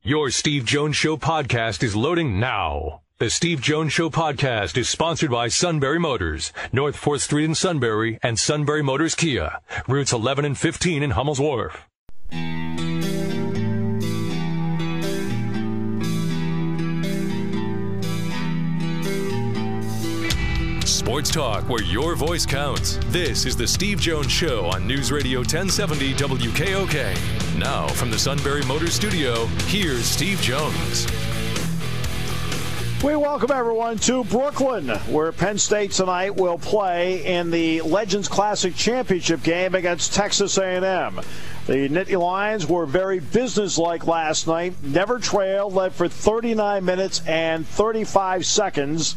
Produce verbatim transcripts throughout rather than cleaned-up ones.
Your Steve Jones Show podcast is loading now. The Steve Jones Show podcast is sponsored by Sunbury Motors, North fourth Street in Sunbury, and Sunbury Motors Kia, routes eleven and fifteen in Hummel's Wharf. Sports talk where your voice counts. This is the Steve Jones Show on News Radio ten seventy W K O K. Now from the Sunbury Motors Studio, here's Steve Jones. We welcome everyone to Brooklyn, where Penn State tonight will play in the Legends Classic Championship game against Texas A and M. The Nittany Lions were very businesslike last night, never trailed, led for thirty-nine minutes and thirty-five seconds,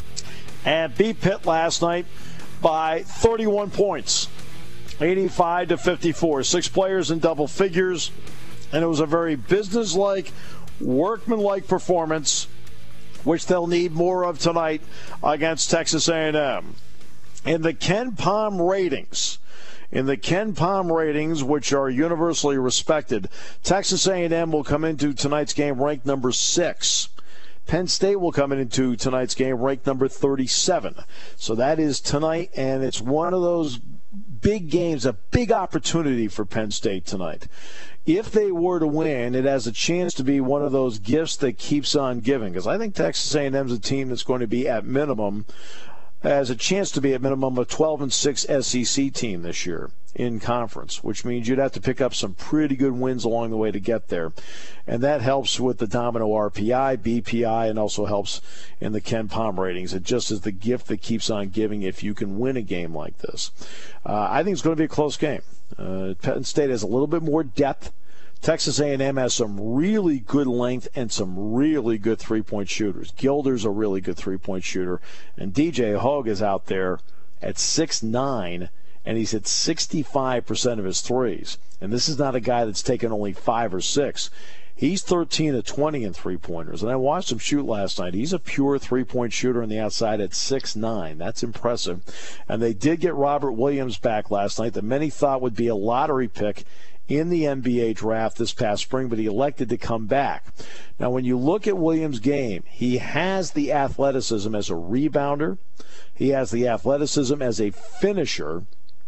and beat Pitt last night by thirty-one points, eighty-five to fifty-four. Six players in double figures, and it was a very businesslike, workmanlike performance, which they'll need more of tonight against Texas A and M. In the Ken Pom ratings, in the Ken Pom ratings, which are universally respected, Texas A and M will come into tonight's game ranked number six. Penn State will come into tonight's game ranked number thirty-seven. So that is tonight, and it's one of those big games, a big opportunity for Penn State tonight. If they were to win, it has a chance to be one of those gifts that keeps on giving, because I think Texas A and M is a team that's going to be at minimum, has a chance to be at minimum a twelve and six S E C team this year in conference, which means you'd have to pick up some pretty good wins along the way to get there. And that helps with the Domino R P I, B P I, and also helps in the Ken Pom ratings. It just is the gift that keeps on giving if you can win a game like this. Uh, I think it's going to be a close game. Uh, Penn State has a little bit more depth. Texas A and M has some really good length and some really good three-point shooters. Gilder's a really good three-point shooter, and D J Hogue is out there at six nine, and he's hit sixty-five percent of his threes. And this is not a guy that's taken only five or six. He's thirteen of twenty in three-pointers. And I watched him shoot last night. He's a pure three-point shooter on the outside at six nine. That's impressive. And they did get Robert Williams back last night that many thought would be a lottery pick in the N B A draft this past spring, but he elected to come back. Now, when you look at Williams' game, he has the athleticism as a rebounder. He has the athleticism as a finisher,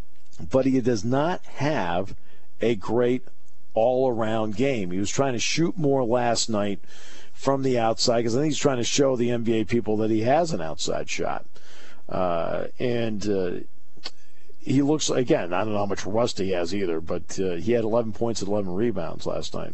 but he does not have a great all-around game. He was trying to shoot more last night from the outside because I think he's trying to show the N B A people that he has an outside shot. Uh, and uh, he looks, again, I don't know how much rust he has either, but uh, he had eleven points and eleven rebounds last night.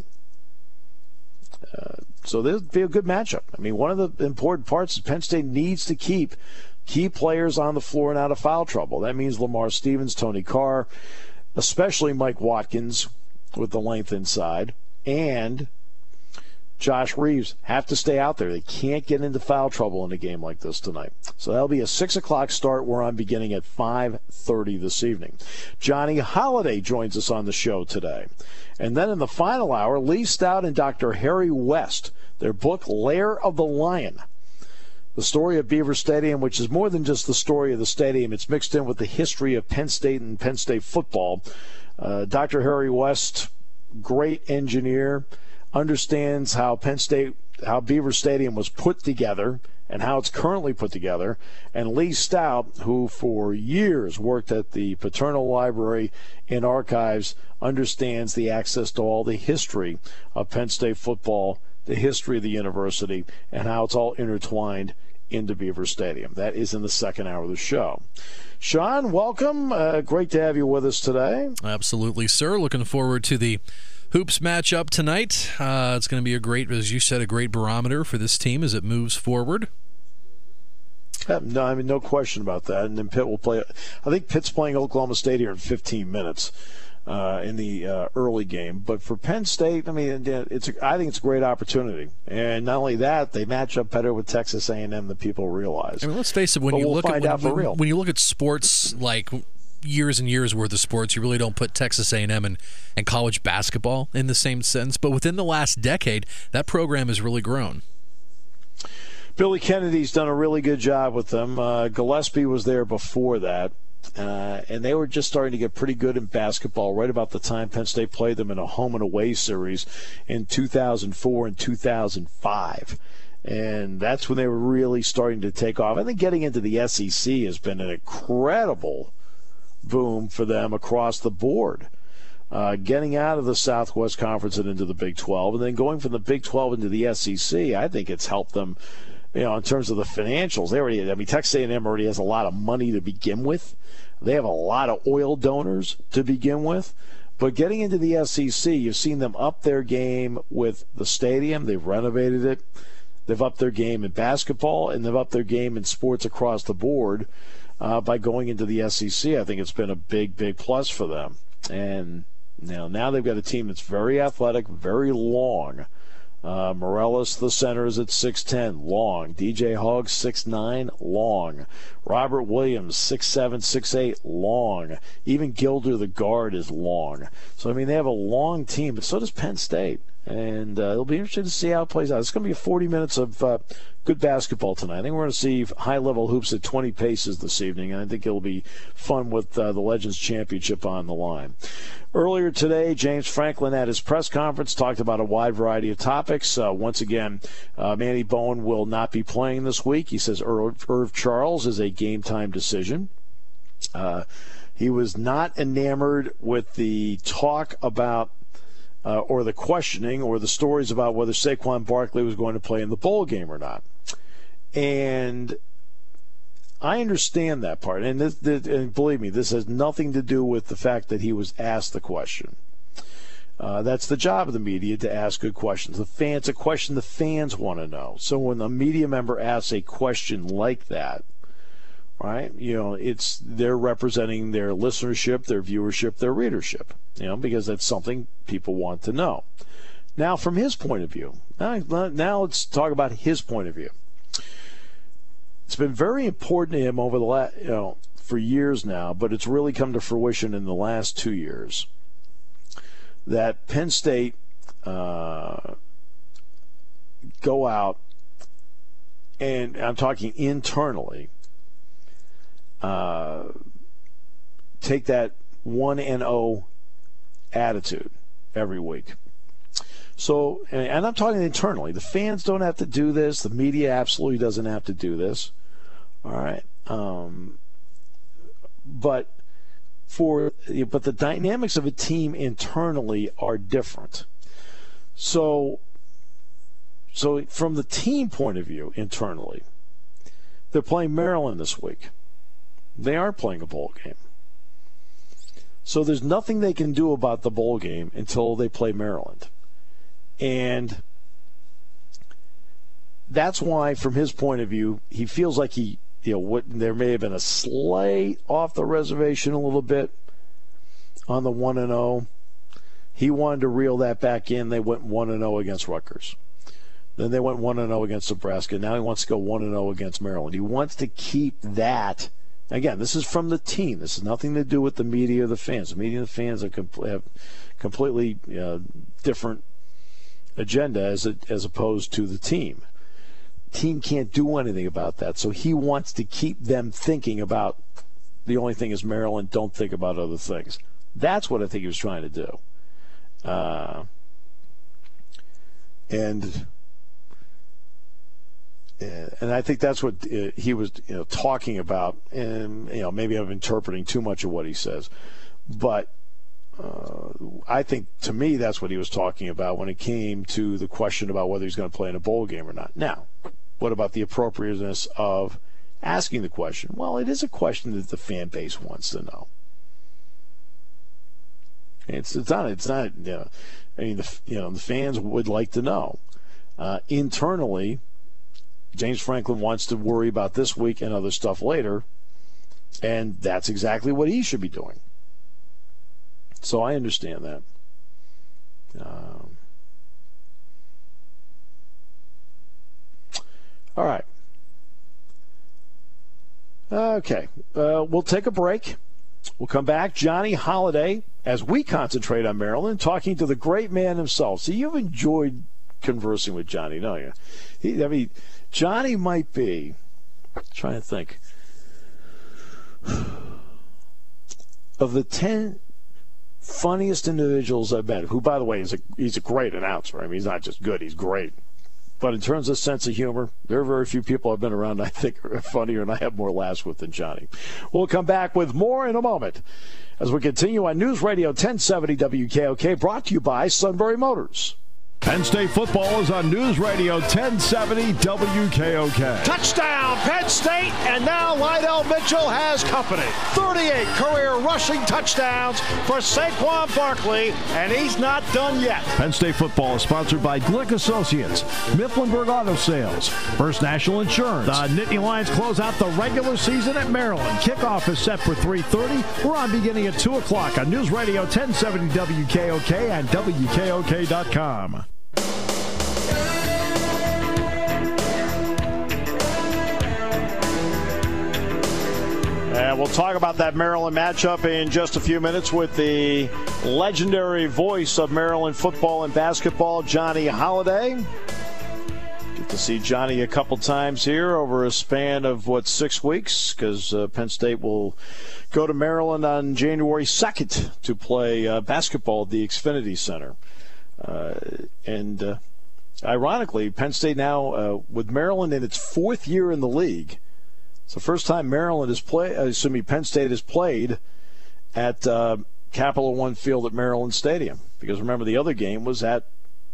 Uh, so this would be a good matchup. I mean, one of the important parts is Penn State needs to keep key players on the floor and out of foul trouble. That means Lamar Stevens, Tony Carr, especially Mike Watkins with the length inside, and Josh Reeves have to stay out there. They can't get into foul trouble in a game like this tonight. So that'll be a six o'clock start where I'm beginning at five thirty this evening. Johnny Holiday joins us on the show today. And then in the final hour, Lee Stout and Doctor Harry West, their book, Lair of the Lion. The story of Beaver Stadium, which is more than just the story of the stadium. It's mixed in with the history of Penn State and Penn State football. Uh, Doctor Harry West, great engineer, understands how Penn State, how Beaver Stadium was put together and how it's currently put together. And Lee Stout, who for years worked at the Paternal Library in Archives, understands the access to all the history of Penn State football, the history of the university, and how it's all intertwined into Beaver Stadium. That is in the second hour of the show. Sean, welcome. Uh, great to have you with us today. Absolutely, sir. Looking forward to the Hoops matchup tonight. Uh, it's going to be a great, as you said, a great barometer for this team as it moves forward. Yeah, no, I mean, no question about that. And then Pitt will play. I think Pitt's playing Oklahoma State here in fifteen minutes uh, in the uh, early game. But for Penn State, I mean, it's. A, I think it's a great opportunity. And not only that, they match up better with Texas A and M than people realize. I mean, let's face it. When but you we'll look find at out when, for real. when you look at sports like years and years worth of sports, you really don't put Texas A and M and, and college basketball in the same sense. But within the last decade, that program has really grown. Billy Kennedy's done a really good job with them. Uh, Gillespie was there before that. Uh, and they were just starting to get pretty good in basketball right about the time Penn State played them in a home and away series in two thousand four and two thousand five. And that's when they were really starting to take off. I think getting into the S E C has been an incredible boom for them across the board. Uh, getting out of the Southwest Conference and into the Big twelve, and then going from the Big twelve into the S E C, I think it's helped them, you know, in terms of the financials. They already, I mean, Texas A and M already has a lot of money to begin with. They have a lot of oil donors to begin with. But getting into the S E C, you've seen them up their game with the stadium. They've renovated it. They've upped their game in basketball, and they've upped their game in sports across the board uh, by going into the S E C. I think it's been a big, big plus for them. And now, now they've got a team that's very athletic, very long. Uh, Morelos, the center, is at six ten, long. D J Hogg, six nine, long. Robert Williams, six seven, six eight, long. Even Gilder, the guard, is long. So, I mean, they have a long team, but so does Penn State. And uh, it'll be interesting to see how it plays out. It's going to be forty minutes of uh, good basketball tonight. I think we're going to see high-level hoops at twenty paces this evening, and I think it'll be fun with uh, the Legends Championship on the line. Earlier today, James Franklin at his press conference talked about a wide variety of topics. Uh, once again, uh, Manny Bowen will not be playing this week. He says Irv, Irv Charles is a game-time decision. Uh, he was not enamored with the talk about Uh, or the questioning or the stories about whether Saquon Barkley was going to play in the bowl game or not. And I understand that part. And, this, this, and believe me, this has nothing to do with the fact that he was asked the question. Uh, that's the job of the media, to ask good questions. The fans, a question the fans want to know. So when a media member asks a question like that, right, you know, it's they're representing their listenership, their viewership, their readership, you know, because that's something people want to know. Now, from his point of view, now, now let's talk about his point of view. It's been very important to him over the last, you know, for years now, but it's really come to fruition in the last two years that Penn State uh, go out, and I'm talking internally, Uh, take that one and oh attitude every week. So, and, and I'm talking internally. The fans don't have to do this. The media absolutely doesn't have to do this. All right. Um, but for but the dynamics of a team internally are different. So, so from the team point of view, internally, they're playing Maryland this week. They are playing a bowl game. So there's nothing they can do about the bowl game until they play Maryland. And that's why, from his point of view, he feels like he, you know, what, there may have been a slight off the reservation a little bit on the one and oh. He wanted to reel that back in. They went one and oh against Rutgers. Then they went one and oh against Nebraska. Now he wants to go one and oh against Maryland. He wants to keep that. Again, this is from the team. This has nothing to do with the media or the fans. The media and the fans have, com- have completely uh, different agenda as a, as opposed to the team. Team can't do anything about that, so he wants to keep them thinking about the only thing is Maryland. Don't think about other things. That's what I think he was trying to do. Uh, and. And I think that's what he was, you know, talking about. And, you know, maybe I'm interpreting too much of what he says. But uh, I think, to me, that's what he was talking about when it came to the question about whether he's going to play in a bowl game or not. Now, what about the appropriateness of asking the question? Well, it is a question that the fan base wants to know. It's it's not it's not you know, I mean the you know the fans would like to know. Uh, internally, James Franklin wants to worry about this week and other stuff later, and that's exactly what he should be doing. So I understand that. Um, all right. Okay. Uh, we'll take a break. We'll come back. Johnny Holiday, as we concentrate on Maryland, talking to the great man himself. See, you've enjoyed conversing with Johnny, don't you? He, I mean, Johnny might be, I'm trying to think, of the ten funniest individuals I've met, who, by the way, is a he's a great announcer. I mean, he's not just good, he's great. But in terms of sense of humor, there are very few people I've been around I think are funnier and I have more laughs with than Johnny. We'll come back with more in a moment as we continue on News Radio ten seventy W K O K, brought to you by Sunbury Motors. Penn State football is on News Radio ten seventy W K O K. Touchdown, Penn State, and now Lydell Mitchell has company. thirty-eight career rushing touchdowns for Saquon Barkley, and he's not done yet. Penn State football is sponsored by Glick Associates, Mifflinburg Auto Sales, First National Insurance. The Nittany Lions close out the regular season at Maryland. Kickoff is set for three thirty. We're on beginning at two o'clock on News Radio ten seventy W K O K and W K O K dot com. And we'll talk about that Maryland matchup in just a few minutes with the legendary voice of Maryland football and basketball, Johnny Holiday. Get to see Johnny a couple times here over a span of, what, six weeks, because uh, Penn State will go to Maryland on January second to play uh, basketball at the Xfinity Center. Uh, and uh, ironically, Penn State now, uh, with Maryland in its fourth year in the league, it's the first time Maryland has played, assuming Penn State has played at uh, Capital One Field at Maryland Stadium. Because remember, the other game was at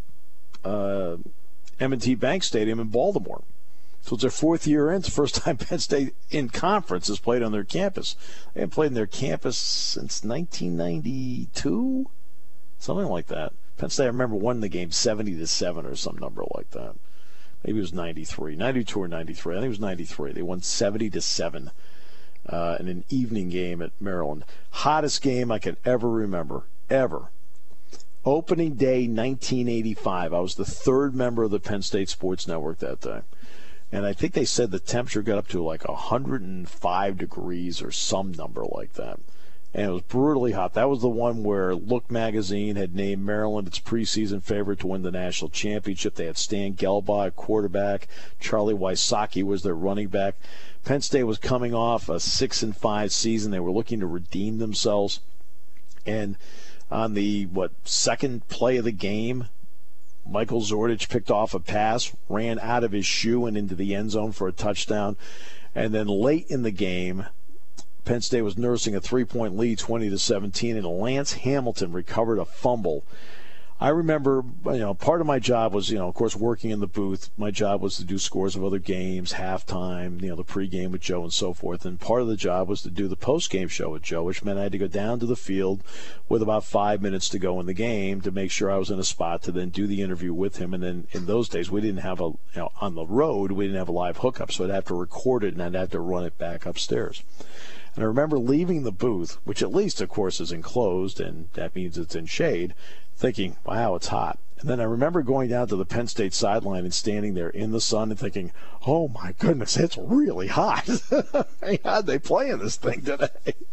uh, M and T Bank Stadium in Baltimore. So it's their fourth year in. It's the first time Penn State in conference has played on their campus. They haven't played on their campus since nineteen ninety-two, something like that. Penn State, I remember, won the game seventy to seven or some number like that. Maybe it was ninety-three, ninety-two or ninety-three. I think it was ninety-three. They won seventy to seven uh, in an evening game at Maryland. Hottest game I could ever remember, ever. Opening day nineteen eighty-five. I was the third member of the Penn State Sports Network that day. And I think they said the temperature got up to like one hundred five degrees or some number like that. And it was brutally hot. That was the one where Look magazine had named Maryland its preseason favorite to win the national championship. They had Stan Gelbaugh at quarterback. Charlie Wysocki was their running back. Penn State was coming off a six and five season. They were looking to redeem themselves. And on the, what, second play of the game, Michael Zordich picked off a pass, ran out of his shoe and into the end zone for a touchdown. And then late in the game, Penn State was nursing a three-point lead, twenty to seventeen, and Lance Hamilton recovered a fumble. I remember, you know, part of my job was, you know, of course, working in the booth. My job was to do scores of other games, halftime, you know, the pregame with Joe and so forth. And part of the job was to do the postgame show with Joe, which meant I had to go down to the field with about five minutes to go in the game to make sure I was in a spot to then do the interview with him. And then in those days, we didn't have a, you know, on the road, we didn't have a live hookup, so I'd have to record it and I'd have to run it back upstairs. And I remember leaving the booth, which at least, of course, is enclosed, and that means it's in shade, thinking, wow, it's hot. And then I remember going down to the Penn State sideline and standing there in the sun and thinking, oh, my goodness, it's really hot. How'd they play in this thing today?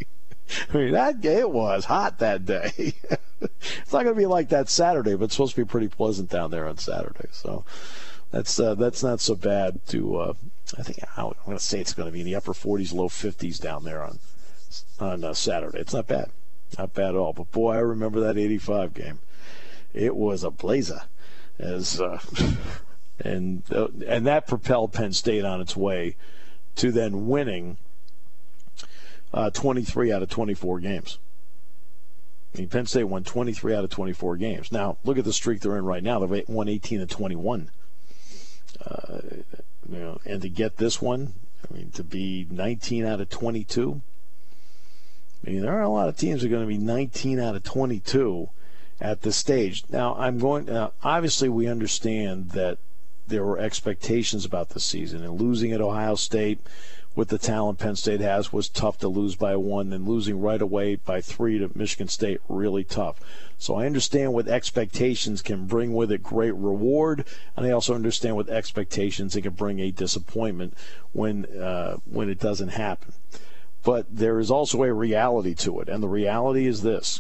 I mean, that it was hot that day. It's not going to be like that Saturday, but it's supposed to be pretty pleasant down there on Saturday. So that's uh, that's not so bad to uh, I think I'm going to say it's going to be in the upper forties, low fifties down there on on uh, Saturday. It's not bad. Not bad at all. But, boy, I remember that eighty-five game. It was a blazer. As uh, and uh, and that propelled Penn State on its way to then winning uh, twenty-three out of twenty-four games. I mean, Penn State won twenty-three out of twenty-four games. Now, look at the streak they're in right now. They've won eighteen and twenty-one. Uh, you know, and to get this one, I mean, to be nineteen out of twenty-two. I mean, there are a lot of teams that are going to be nineteen out of twenty-two at this stage. Now, I'm going. Uh, obviously, we understand that there were expectations about this season, and losing at Ohio State with the talent Penn State has was tough to lose by one, and losing right away by three to Michigan State, really tough. So I understand what expectations can bring with it great reward, and I also understand what expectations it can bring a disappointment when uh, when it doesn't happen. But there is also a reality to it, and the reality is this.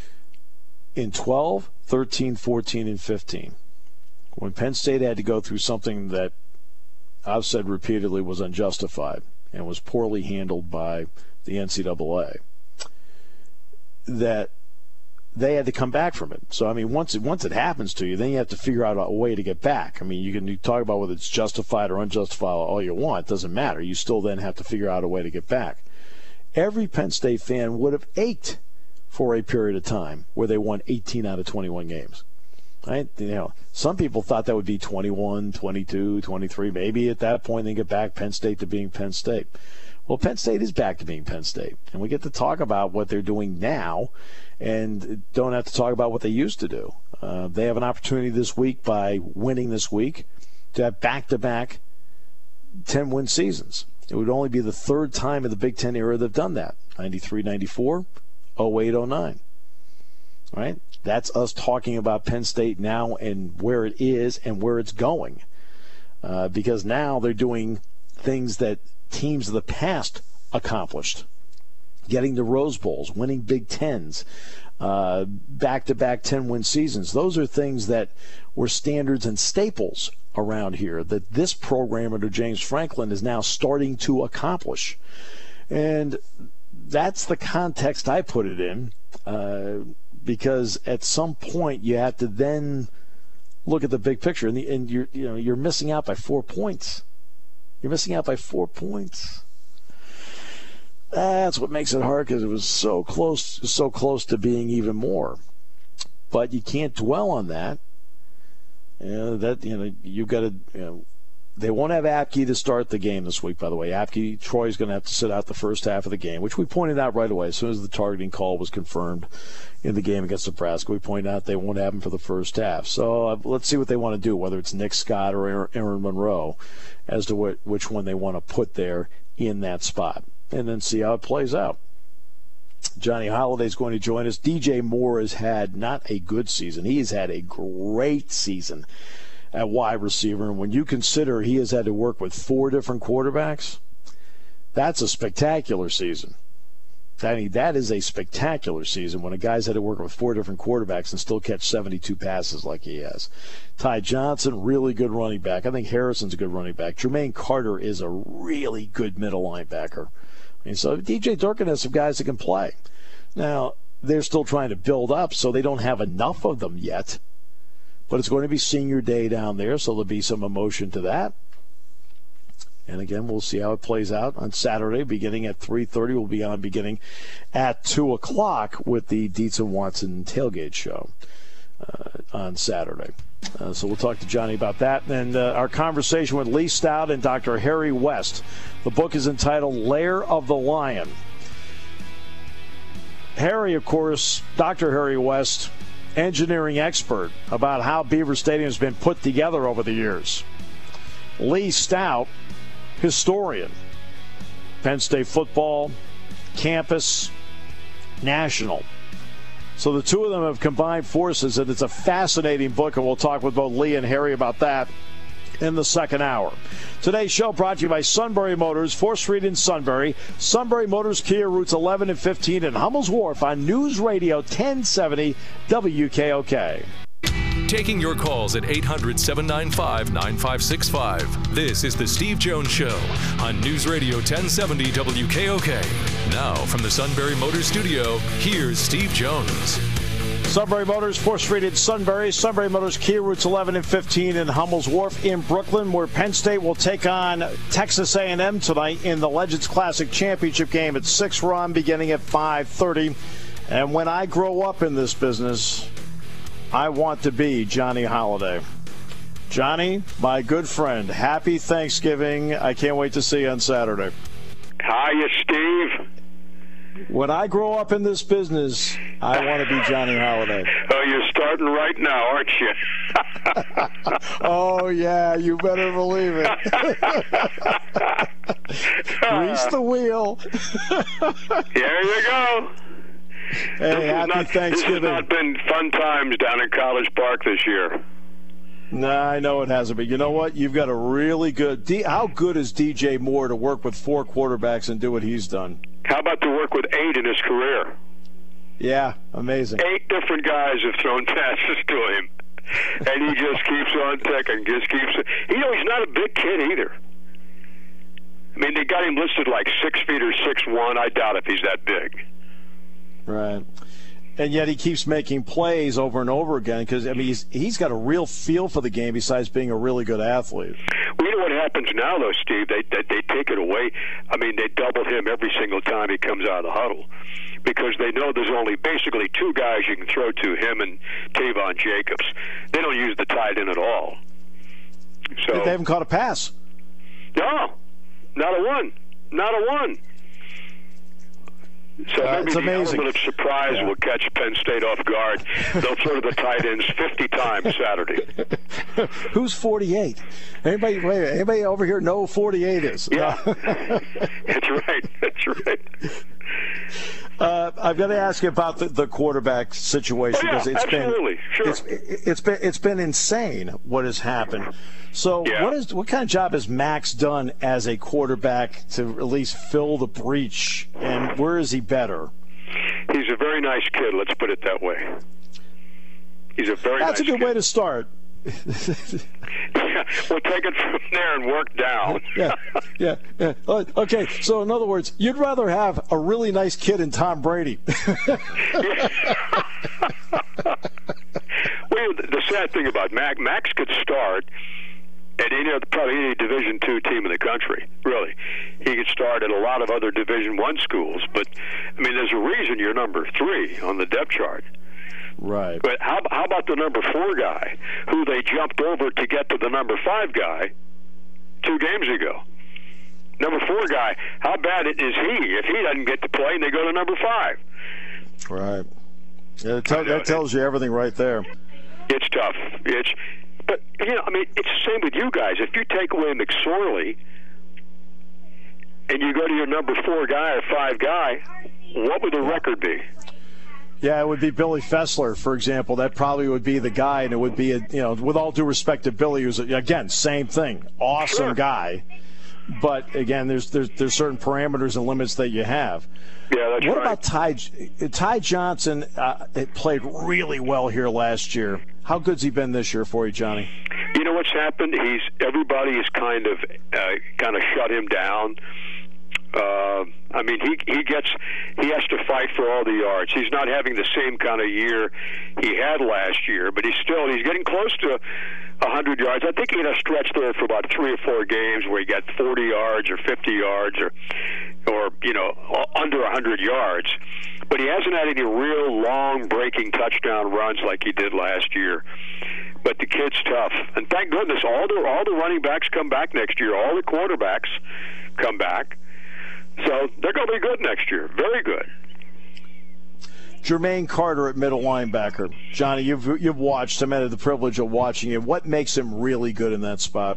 In twelve, thirteen, fourteen, and fifteen, when Penn State had to go through something that I've said repeatedly was unjustified and was poorly handled by the N C double A, that they had to come back from it. So, I mean, once it, once it happens to you, then you have to figure out a way to get back. I mean, you can you talk about whether it's justified or unjustified all you want. It doesn't matter. You still then have to figure out a way to get back. Every Penn State fan would have ached for a period of time where they won eighteen out of twenty-one games. Right? You know, some people thought that would be twenty-one, twenty-two, twenty-three. Maybe at that point they get back Penn State to being Penn State. Well, Penn State is back to being Penn State. And we get to talk about what they're doing now and don't have to talk about what they used to do. Uh, they have an opportunity this week by winning this week to have back-to-back ten-win seasons. It would only be the third time in the Big Ten era they've done that. ninety-three ninety-four, oh eight oh nine. Right? That's us talking about Penn State now and where it is and where it's going. Uh, because now they're doing things that teams of the past accomplished. Getting the Rose Bowls, winning Big Tens, uh, back-to-back ten-win seasons. Those are things that were standards and staples around here that this program under James Franklin is now starting to accomplish. And that's the context I put it in, uh, because at some point you have to then look at the big picture, and, the, and you're you know you're missing out by four points. You're missing out by four points. That's what makes it hard, because it was so close, so close to being even more. But you can't dwell on that. You know, that you know you've got to. You know, they won't have Apke to start the game this week. By the way, Apke Troy's going to have to sit out the first half of the game, which we pointed out right away as soon as the targeting call was confirmed in the game against Nebraska. We pointed out they won't have him for the first half. So uh, let's see what they want to do, whether it's Nick Scott or Aaron Monroe, as to what, which one they want to put there in that spot, and then see how it plays out. Johnny Holiday's going to join us. D J Moore has had not a good season. He has had a great season at wide receiver. And when you consider he has had to work with four different quarterbacks, that's a spectacular season. I mean, that is a spectacular season when a guy's had to work with four different quarterbacks and still catch seventy-two passes like he has. Ty Johnson, really good running back. I think Harrison's a good running back. Jermaine Carter is a really good middle linebacker. I mean, so D J Durkin has some guys that can play. Now, they're still trying to build up, so they don't have enough of them yet. But it's going to be senior day down there, so there'll be some emotion to that. And again, we'll see how it plays out on Saturday, beginning at three thirty. We'll be on beginning at two o'clock with the Dietz and Watson tailgate show uh, on Saturday. Uh, so we'll talk to Johnny about that. And uh, our conversation with Lee Stout and Doctor Harry West. The book is entitled Lair of the Lion. Harry, of course, Doctor Harry West, engineering expert about how Beaver Stadium has been put together over the years. Lee Stout, historian, Penn State football, campus, national. So the two of them have combined forces, and it's a fascinating book, and we'll talk with both Lee and Harry about that in the second hour. Today's show brought to you by Sunbury Motors, fourth Street in Sunbury. Sunbury Motors Kia, routes eleven and fifteen in Hummel's Wharf on News Radio ten seventy W K O K. Taking your calls at eight hundred, seven nine five, nine five six five. This is The Steve Jones Show on News Radio ten seventy W K O K. Now, from the Sunbury Motors Studio, here's Steve Jones. Sunbury Motors, fourth Street in Sunbury. Sunbury Motors Kia, routes eleven and fifteen in Hummel's Wharf in Brooklyn, where Penn State will take on Texas A and M tonight in the Legends Classic Championship game at six run beginning at five thirty. And when I grow up in this business, I want to be Johnny Holiday. Johnny, my good friend, happy Thanksgiving. I can't wait to see you on Saturday. Hiya, Steve. When I grow up in this business, I want to be Johnny Holiday. Oh, you're starting right now, aren't you? Oh, yeah, you better believe it. Grease the wheel. Here you go. Hey, this happy not, Thanksgiving. This has not been fun times down in College Park this year. No, nah, I know it hasn't, but you know what? You've got a really good D- – how good is D J Moore to work with four quarterbacks and do what he's done? How about to work with eight in his career? Yeah, amazing. Eight different guys have thrown passes to him, and he just keeps on ticking, just keeps – you know, he's not a big kid either. I mean, they got him listed like six feet or six one. I doubt if he's that big. Right. And yet he keeps making plays over and over again because, I mean, he's, he's got a real feel for the game besides being a really good athlete. Well, you know what happens now, though, Steve? They, they, they take it away. I mean, they double him every single time he comes out of the huddle because they know there's only basically two guys you can throw to, him and Tavon Jacobs. They don't use the tight end at all. So They haven't caught a pass. No, not a one. Not a one. So Uh, maybe it's the amazing. element of surprise Yeah. will catch Penn State off guard. They'll throw to the tight ends fifty times Saturday. Who's forty-eight? Anybody, wait, anybody over here know who forty-eight is? Yeah, that's right. That's right. Uh, I've got to ask you about the, the quarterback situation Oh, yeah, because it's absolutely. been Sure. it's, it's been it's been insane what has happened. So Yeah. what is what kind of job has Max done as a quarterback to at least fill the breach, and where is he better? He's a very nice kid. Let's put it that way. He's a very That's nice a good kid. way to start. We'll take it from there and work down. Yeah, yeah, yeah. Uh, Okay, so in other words, you'd rather have a really nice kid in Tom Brady. Well, the sad thing about Max, Max could start at any other, probably any Division two team in the country. Really, he could start at a lot of other Division one schools. But I mean, there's a reason you're number three on the depth chart. Right. But how, how about the number four guy, who they jumped over to get to the number five guy two games ago? Number four guy, how bad is he if he doesn't get to play and they go to number five? Right. Yeah, that, tell, that tells you everything right there. It's tough. It's, but you know, I mean, it's the same with you guys. If you take away McSorley and you go to your number four guy or five guy, what would the record be? Yeah, it would be Billy Fessler, for example. That probably would be the guy, and it would be, a, you know, with all due respect to Billy, who's, again, same thing. Awesome Sure. guy. But, again, there's, there's there's certain parameters and limits that you have. Yeah, that's What right. about Ty, Ty Johnson? Uh, it played really well here last year. How good's he been this year for you, Johnny? You know what's happened? He's everybody has kind of uh, kind of shut him down. Uh, I mean, he he gets he has to fight for all the yards. He's not having the same kind of year he had last year, but he's still he's getting close to one hundred yards. I think he had a stretch there for about three or four games where he got forty yards or fifty yards or or you know under one hundred yards. But he hasn't had any real long breaking touchdown runs like he did last year. But the kid's tough, and thank goodness all the all the running backs come back next year. All the quarterbacks come back. So they're going to be good next year. Very good. Jermaine Carter at middle linebacker. Johnny, you've you've watched him. I had the privilege of watching him. What makes him really good in that spot?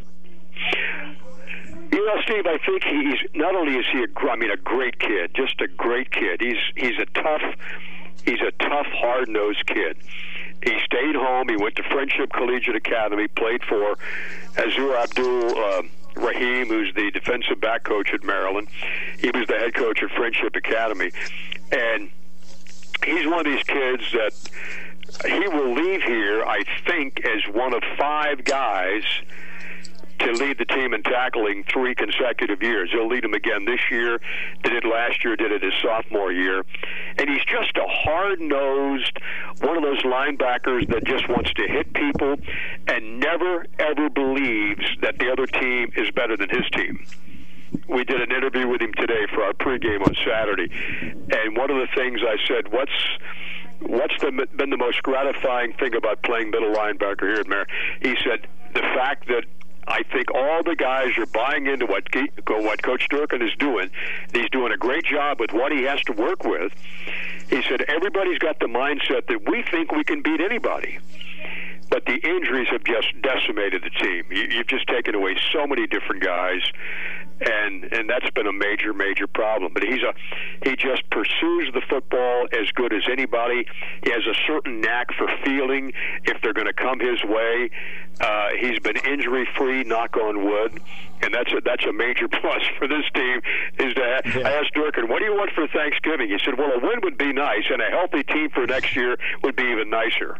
You know, Steve, I think he's not only is he a gr- I mean a great kid, just a great kid. He's he's a tough he's a tough, hard-nosed kid. He stayed home. He went to Friendship Collegiate Academy, played for Azur Abdul uh, Rahim, who's the defensive back coach at Maryland. He was the head coach at Friendship Academy. And he's one of these kids that he will leave here, I think, as one of five guys to lead the team in tackling three consecutive years. He'll lead them again this year, did it last year, did it his sophomore year. And he's just a hard-nosed, one of those linebackers that just wants to hit people and never, ever believes that the other team is better than his team. We did an interview with him today for our pregame on Saturday, and one of the things I said, what's what's the, been the most gratifying thing about playing middle linebacker here at Maryland? He said, the fact that I think all the guys are buying into what what Coach Durkin is doing. He's doing a great job with what he has to work with. He said everybody's got the mindset that we think we can beat anybody. But the injuries have just decimated the team. You, you've just taken away so many different guys, and and that's been a major, major problem. But he's a he just pursues the football as good as anybody. He has a certain knack for feeling if they're going to come his way. Uh, he's been injury-free, knock on wood, and that's a, that's a major plus for this team. Is to yeah. I asked Durkin, what do you want for Thanksgiving? He said, well, a win would be nice, and a healthy team for next year would be even nicer.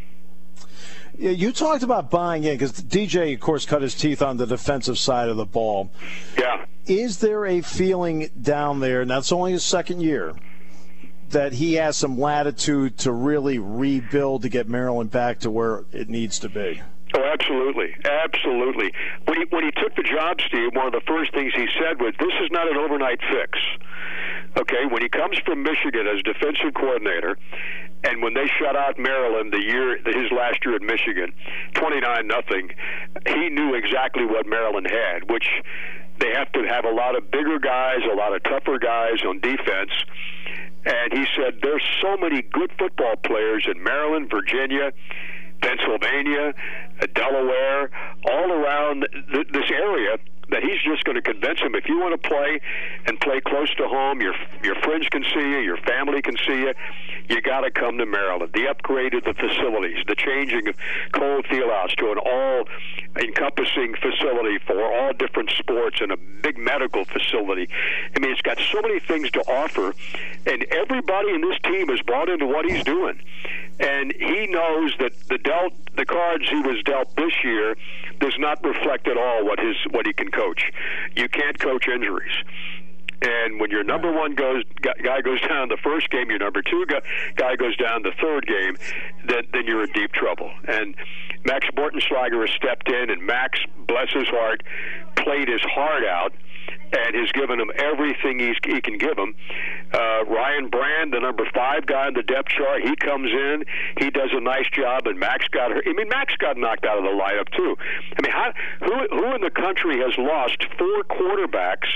Yeah, you talked about buying in because D J, of course, cut his teeth on the defensive side of the ball. Yeah. Is there a feeling down there, and that's only his second year, that he has some latitude to really rebuild to get Maryland back to where it needs to be? Oh, absolutely, absolutely. When he when he took the job, Steve, one of the first things he said was, "This is not an overnight fix." Okay, when he comes from Michigan as defensive coordinator, and when they shut out Maryland the year his last year at Michigan, twenty-nine nothing, he knew exactly what Maryland had, which they have to have a lot of bigger guys, a lot of tougher guys on defense. And he said, "There's so many good football players in Maryland, Virginia, Pennsylvania, uh, Delaware, all around th- this area, that he's just going to convince them, if you want to play and play close to home, your your friends can see you, your family can see you, you got to come to Maryland." The upgrade of the facilities, the changing of Cole Fieldhouse to an all-encompassing facility for all different sports and a big medical facility. I mean, it's got so many things to offer, and everybody in this team is bought into what he's doing. And he knows that the dealt, the cards he was dealt this year does not reflect at all what his what he can coach. You can't coach injuries. And when your number one goes guy goes down the first game, your number two guy goes down the third game, then then you're in deep trouble. And Max Bortenschlager has stepped in, and Max, bless his heart, played his heart out and has given him everything he's, he can give him. Uh, Ryan Brand, the number five guy on the depth chart, he comes in, he does a nice job, and Max got hurt. I mean, Max got knocked out of the lineup too. I mean, how, who who in the country has lost four quarterbacks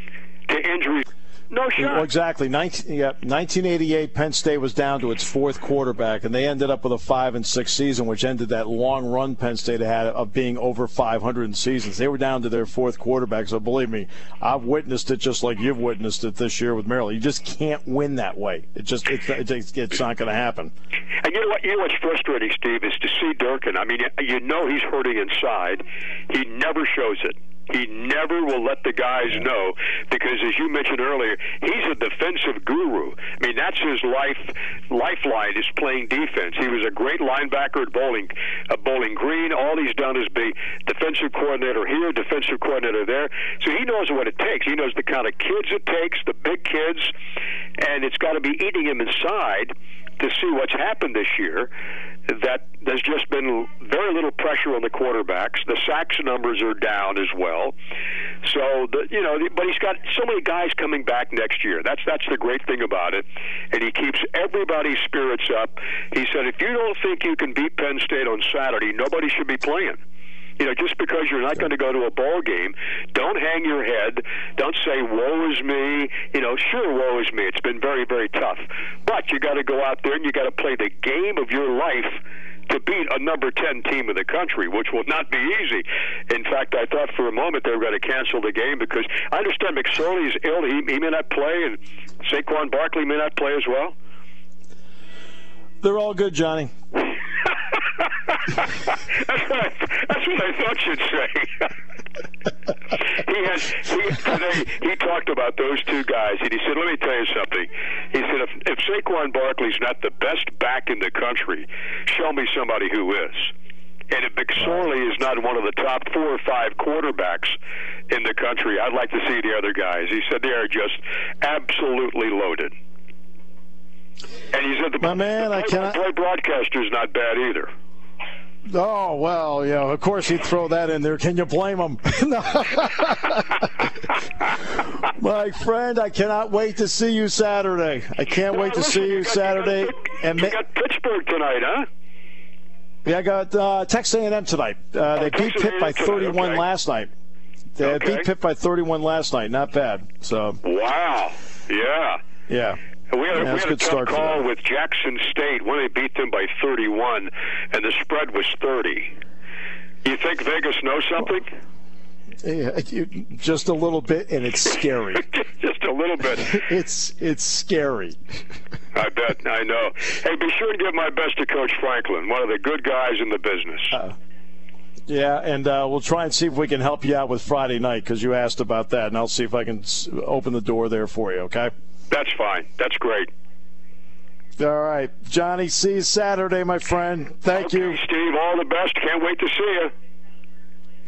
to injury? No shot. Well, exactly. nineteen, yeah, nineteen eighty-eight, Penn State was down to its fourth quarterback, and they ended up with a five and six season, which ended that long run Penn State had of being over five hundred in seasons. They were down to their fourth quarterback. So believe me, I've witnessed it just like you've witnessed it this year with Maryland. You just can't win that way. It just it's it's, it's not going to happen. And you know what? You know what's frustrating, Steve, is to see Durkin. I mean, you know he's hurting inside. He never shows it. He never will let the guys know because, as you mentioned earlier, he's a defensive guru. I mean, that's his life lifeline is playing defense. He was a great linebacker at Bowling, uh, Bowling Green. All he's done is be defensive coordinator here, defensive coordinator there. So he knows what it takes. He knows the kind of kids it takes, the big kids, and it's got to be eating him inside to see what's happened this year, that there's just been very little pressure on the quarterbacks. The sacks numbers are down as well. So, the, you know, but he's got so many guys coming back next year. That's that's the great thing about it. And he keeps everybody's spirits up. He said, if you don't think you can beat Penn State on Saturday, nobody should be playing. You know, just because you're not going to go to a bowl game, don't hang your head. Don't say, woe is me. You know, sure, woe is me. It's been very, very tough. But you got to go out there and you got to play the game of your life to beat a number ten team in the country, which will not be easy. In fact, I thought for a moment they were going to cancel the game because I understand McSorley is ill. He, he may not play, and Saquon Barkley may not play as well. They're all good, Johnny. that's, what I, that's what I thought you'd say. he had he, today, he talked about those two guys, and he said, let me tell you something. He said, if, if Saquon Barkley's not the best back in the country, show me somebody who is. And if McSorley is not one of the top four or five quarterbacks in the country, I'd like to see the other guys. He said they are just absolutely loaded. And he said the, My man, the I cannot... play broadcaster's not bad either. Oh, well, you know, of course he'd throw that in there. Can you blame him? My friend, I cannot wait to see you Saturday. I can't well, wait to listen, see you, you got, Saturday. You got, and you ma- got Pittsburgh tonight, huh? Yeah, I got uh, Texas A and M tonight. Uh, they oh, beat Texas Pitt by thirty-one okay. last night. They okay. beat Pitt by thirty-one last night. Not bad. So. Wow. Yeah. Yeah. We had, yeah, we had a tough call with Jackson State when they beat them by thirty-one, and the spread was thirty. You think Vegas knows something? Yeah, you, just a little bit, and it's scary. Just a little bit. It's it's scary. I bet. I know. Hey, be sure to give my best to Coach Franklin, one of the good guys in the business. Uh, yeah, and uh, we'll try and see if we can help you out with Friday night because you asked about that, and I'll see if I can s- open the door there for you, okay? That's fine. That's great. All right. Johnny, see you Saturday, my friend. Thank okay, you. Steve, all the best. Can't wait to see you.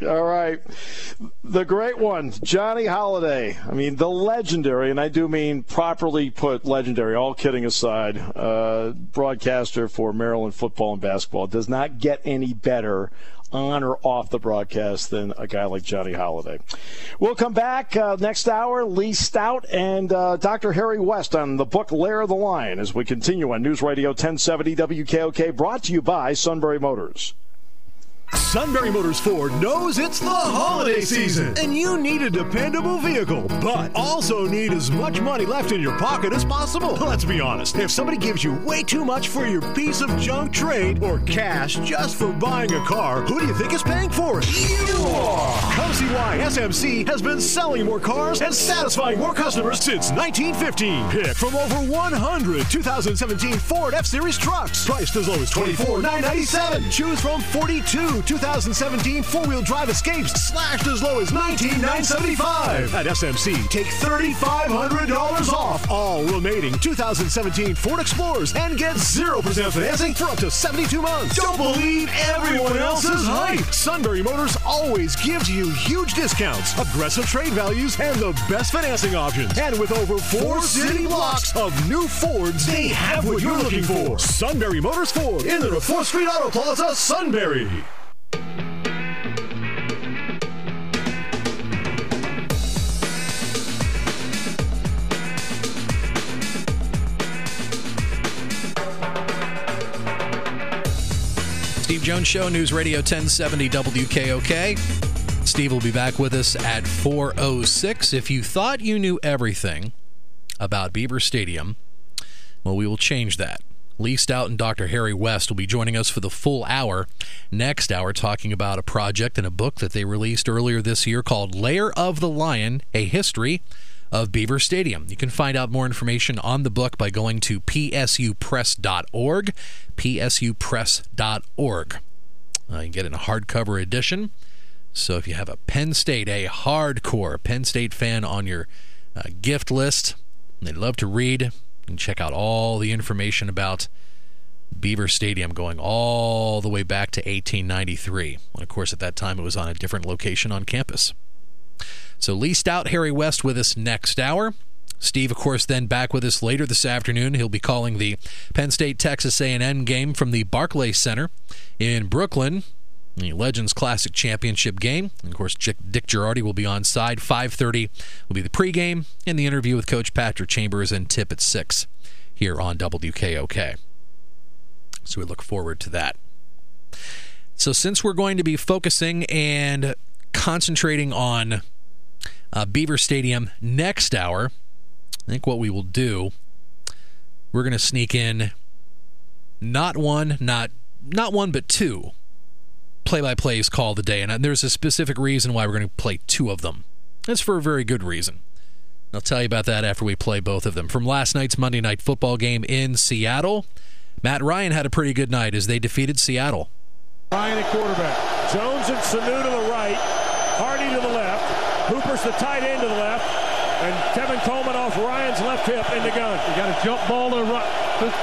All right. The great one, Johnny Holiday. I mean, the legendary, and I do mean properly put legendary, all kidding aside, uh, broadcaster for Maryland football and basketball. Does not get any better on or off the broadcast than a guy like Johnny Holiday. We'll come back uh, next hour. Lee Stout and uh, Doctor Harry West on the book Lair of the Lion as we continue on News Radio ten seventy W K O K, brought to you by Sunbury Motors. Sunbury Motors Ford knows it's the holiday season, and you need a dependable vehicle, but also need as much money left in your pocket as possible. Let's be honest, if somebody gives you way too much for your piece of junk trade or cash just for buying a car, who do you think is paying for it? You are! Come see why S M C has been selling more cars and satisfying more customers since nineteen fifteen. Pick from over one hundred two thousand seventeen Ford F-Series trucks, priced as low as twenty-four thousand nine hundred ninety-seven dollars. Choose from forty-two two thousand seventeen four-wheel drive Escapes, slashed as low as nineteen thousand nine hundred seventy-five dollars. At S M C, take three thousand five hundred dollars off all remaining two thousand seventeen Ford Explorers and get zero percent financing for up to seventy-two months. Don't believe everyone else's hype. Sunbury Motors always gives you huge discounts, aggressive trade values, and the best financing options. And with over four city blocks of new Fords, they have what you're looking for. Sunbury Motors Ford in the fourth Street Auto Plaza, Sunbury. Steve Jones Show, News Radio ten seventy W K O K. Steve will be back with us at four oh six. If you thought you knew everything about Beaver Stadium, well, we will change that. Lee Stout and Doctor Harry West will be joining us for the full hour. Next hour, talking about a project and a book that they released earlier this year called Lair of the Lion, A History of Beaver Stadium. You can find out more information on the book by going to P S U press dot org, P S U press dot org. Uh, you can get it in a hardcover edition. So if you have a Penn State, a hardcore Penn State fan on your uh, gift list, and they'd love to read, you can check out all the information about Beaver Stadium going all the way back to eighteen ninety-three. And of course, at that time, it was on a different location on campus. So Lee Stout, Harry West with us next hour. Steve, of course, then back with us later this afternoon. He'll be calling the Penn State-Texas A and M game from the Barclays Center in Brooklyn, the Legends Classic Championship game. And of course, Dick Girardi will be on side. five thirty will be the pregame, and the interview with Coach Patrick Chambers and tip at six here on W K O K. So we look forward to that. So since we're going to be focusing and concentrating on uh, Beaver Stadium next hour, I think what we will do, we're going to sneak in not one, not not one, but two play-by-plays call the day. And there's a specific reason why we're going to play two of them. That's for a very good reason. I'll tell you about that after we play both of them. From last night's Monday Night Football game in Seattle, Matt Ryan had a pretty good night as they defeated Seattle. Ryan at quarterback. Jones and Sanu to the right. Hardy to the left. Hooper's the tight end to the left. And Kevin Coleman off Ryan's left hip in the gun. You got a jump ball to Ryan.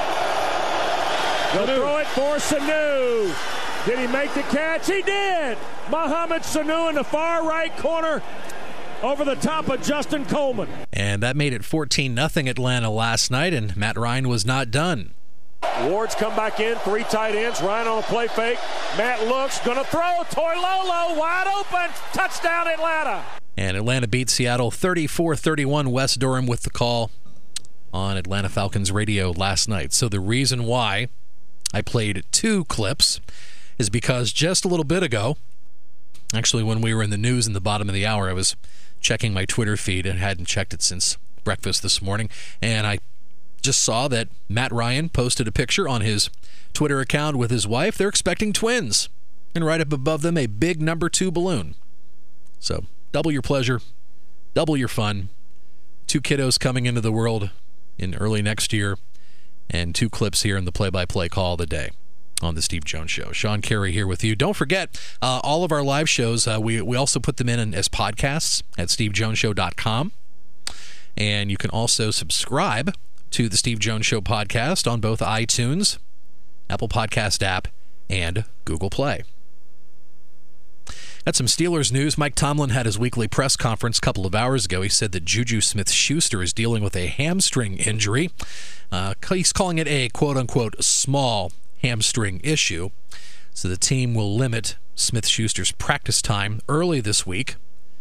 They'll throw it for Sanu. Did he make the catch? He did. Mohamed Sanu in the far right corner over the top of Justin Coleman. And that made it fourteen nothing Atlanta last night, and Matt Ryan was not done. Ward's come back in, three tight ends, Ryan on a play fake. Matt looks, gonna throw, Toilolo wide open, touchdown Atlanta. And Atlanta beat Seattle thirty-four thirty-one. Wes Durham with the call on Atlanta Falcons radio last night. So the reason why I played two clips is because just a little bit ago, actually when we were in the news in the bottom of the hour, I was checking my Twitter feed and hadn't checked it since breakfast this morning, and I just saw that Matt Ryan posted a picture on his Twitter account with his wife. They're expecting twins, and right up above them, a big number two balloon. So double your pleasure, double your fun. Two kiddos coming into the world in early next year, and two clips here in the play-by-play call of the day on the Steve Jones Show. Sean Carey here with you. Don't forget, uh, all of our live shows, uh, we, we also put them in as podcasts at steve jones show dot com. And you can also subscribe to the Steve Jones Show podcast on both iTunes, Apple Podcast app, and Google Play. Got some Steelers news. Mike Tomlin had his weekly press conference a couple of hours ago. He said that Juju Smith-Schuster is dealing with a hamstring injury. Uh, he's calling it a quote-unquote small hamstring issue. So the team will limit Smith-Schuster's practice time early this week.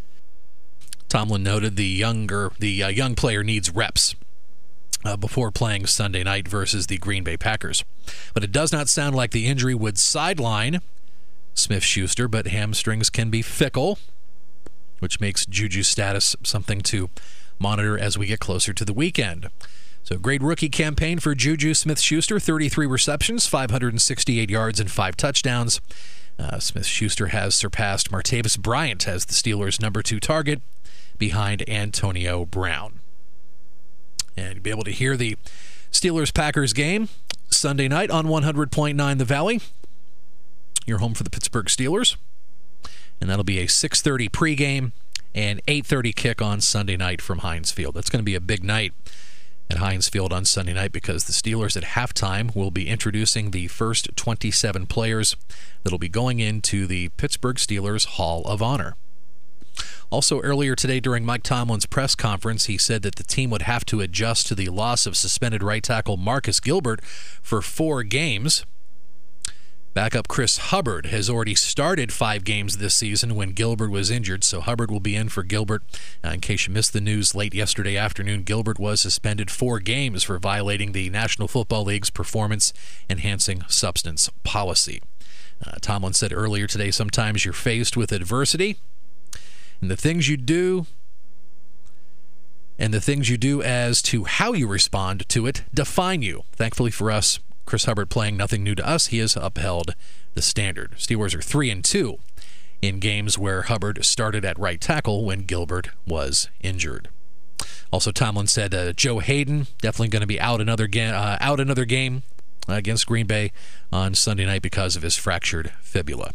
Tomlin noted the younger, the uh, young player needs reps uh, before playing Sunday night versus the Green Bay Packers. But it does not sound like the injury would sideline Smith-Schuster, but hamstrings can be fickle, which makes Juju's status something to monitor as we get closer to the weekend. So great rookie campaign for Juju Smith-Schuster, thirty-three receptions, five hundred sixty-eight yards, and five touchdowns. Uh, Smith-Schuster has surpassed Martavis Bryant as the Steelers' number two target behind Antonio Brown. And you'll be able to hear the Steelers-Packers game Sunday night on one hundred point nine The Valley. Your home for the Pittsburgh Steelers. And that'll be a six thirty pregame and eight thirty kick on Sunday night from Heinz Field. That's going to be a big night at Heinz Field on Sunday night because the Steelers at halftime will be introducing the first twenty-seven players that'll be going into the Pittsburgh Steelers Hall of Honor. Also earlier today during Mike Tomlin's press conference, he said that the team would have to adjust to the loss of suspended right tackle Marcus Gilbert for four games. Backup Chris Hubbard has already started five games this season when Gilbert was injured, so Hubbard will be in for Gilbert. Uh, in case you missed the news late yesterday afternoon, Gilbert was suspended four games for violating the National Football League's performance-enhancing substance policy. Uh, Tomlin said earlier today, sometimes you're faced with adversity, and the things you do and the things you do as to how you respond to it define you. Thankfully for us, Chris Hubbard playing nothing new to us. He has upheld the standard. Steelers are three and two in games where Hubbard started at right tackle when Gilbert was injured. Also, Tomlin said uh, Joe Hayden definitely going to be out another game, uh, out another game against Green Bay on Sunday night because of his fractured fibula.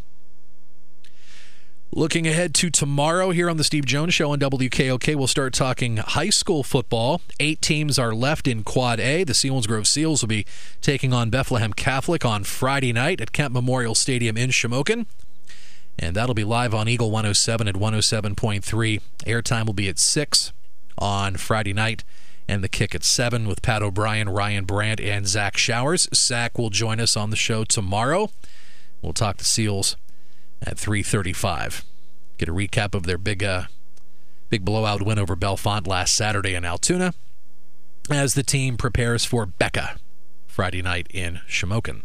Looking ahead to tomorrow here on the Steve Jones Show on W K O K, we'll start talking high school football. Eight teams are left in Quad A. The Selinsgrove Seals will be taking on Bethlehem Catholic on Friday night at Kemp Memorial Stadium in Shamokin. And that'll be live on Eagle one oh seven at one oh seven point three. Airtime will be at six on Friday night, and the kick at seven with Pat O'Brien, Ryan Brandt, and Zach Showers. Zach will join us on the show tomorrow. We'll talk to Seals at three thirty-five. Get a recap of their big uh, big blowout win over Belfont last Saturday in Altoona as the team prepares for Becca Friday night in Shamokin.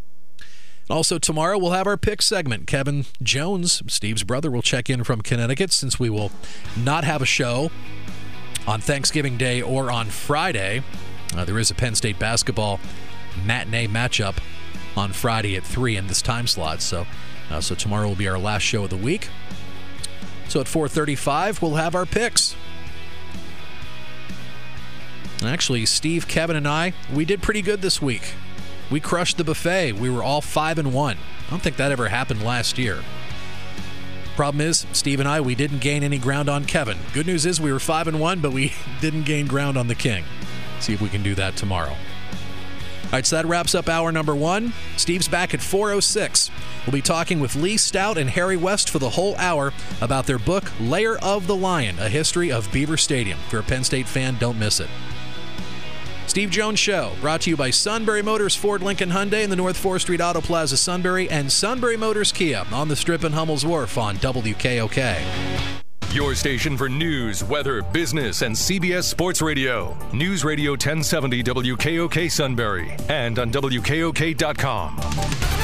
Also tomorrow we'll have our pick segment. Kevin Jones, Steve's brother, will check in from Connecticut since we will not have a show on Thanksgiving Day or on Friday. Uh, there is a Penn State basketball matinee matchup on Friday at three in this time slot, so Uh, so tomorrow will be our last show of the week. So at four thirty-five, we'll have our picks. And actually, Steve, Kevin, and I, we did pretty good this week. We crushed the buffet. We were all five and one. I don't think that ever happened last year. Problem is, Steve and I, we didn't gain any ground on Kevin. Good news is we were five and one, but we didn't gain ground on the King. See if we can do that tomorrow. All right, so that wraps up hour number one. Steve's back at four oh six. We'll be talking with Lee Stout and Harry West for the whole hour about their book, Lair of the Lion, A History of Beaver Stadium. If you're a Penn State fan, don't miss it. Steve Jones Show, brought to you by Sunbury Motors, Ford, Lincoln, Hyundai, in the North fourth Street Auto Plaza, Sunbury, and Sunbury Motors Kia on the Strip in Hummel's Wharf on W K O K. Your station for news, weather, business, and C B S Sports Radio. News Radio ten seventy W K O K Sunbury and on W K O K dot com.